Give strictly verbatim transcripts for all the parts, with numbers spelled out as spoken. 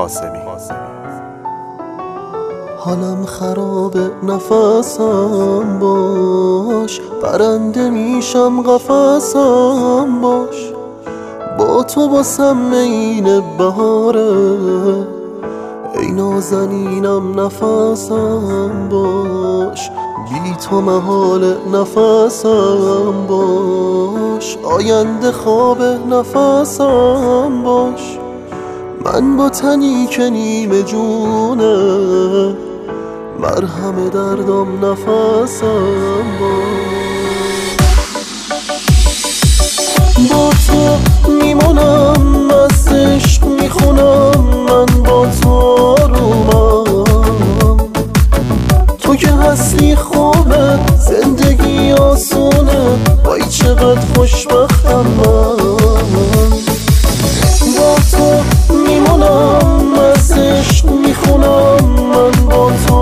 قاسمی. حالم خرابه نفسم باش، پرنده میشم قفسم باش. با تو باسم عین بهاره، ای نازنینم نفسم باش. بی تو محال نفسم باش، آینده خواب نفسم باش. من با تنی که نیمه جونه، مرهم دردم نفسم باش. با تو میمونم، از عشق میخونم، من با تو آرومم. تو که هستی خوبه، زندگی آسونه، وای چقدر خوشبختم من. با تو میمونم، از عشق میخونم، من با تو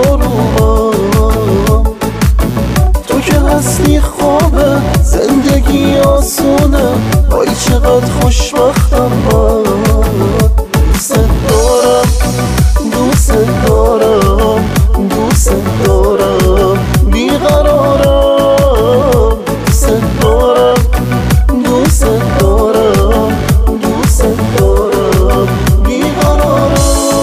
آرومم. تو که هستی خوبه، زندگی آسونه، وای چقدر خوشبختم من. دوست دارم، دوست دارم، دوست دارم، بیقرارم. دوست دارم، دوست دارم، دوست دارم، بیقرارم.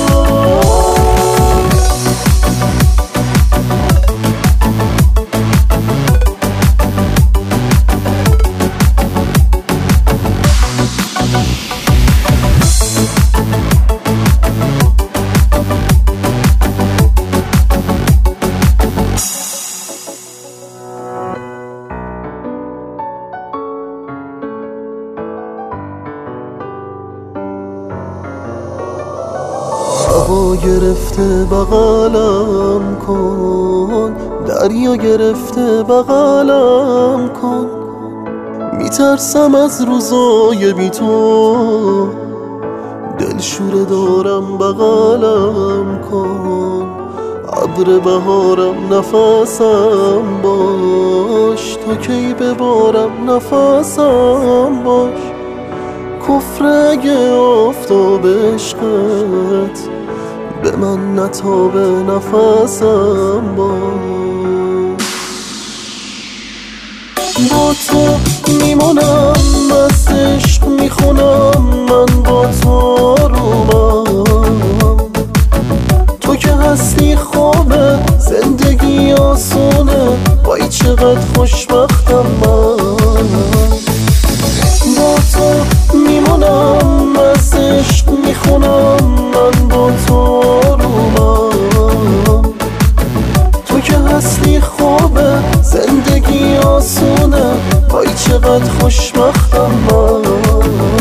هوا گرفته بغلم کن، دریا گرفته بغلم کن. میترسم از روزای بی تو، دلشوره دارم بغلم کن. ابر بهارم نفسم باش، تا کی ببارم نفسم باش. کفر اگه آفتاب عشقت به من نتابه نفسم باش. با تو میمونم، از عشق میخونم، من با تو آرومم. تو که هستی خوبه، زندگی آسونه، وای چقدر خوشبختم من. با تو میمونم، از عشق میخونم، من با تو آرومم. تو که هستی خوبه، زندگی آسونه، وای چقدر خوشبختم من.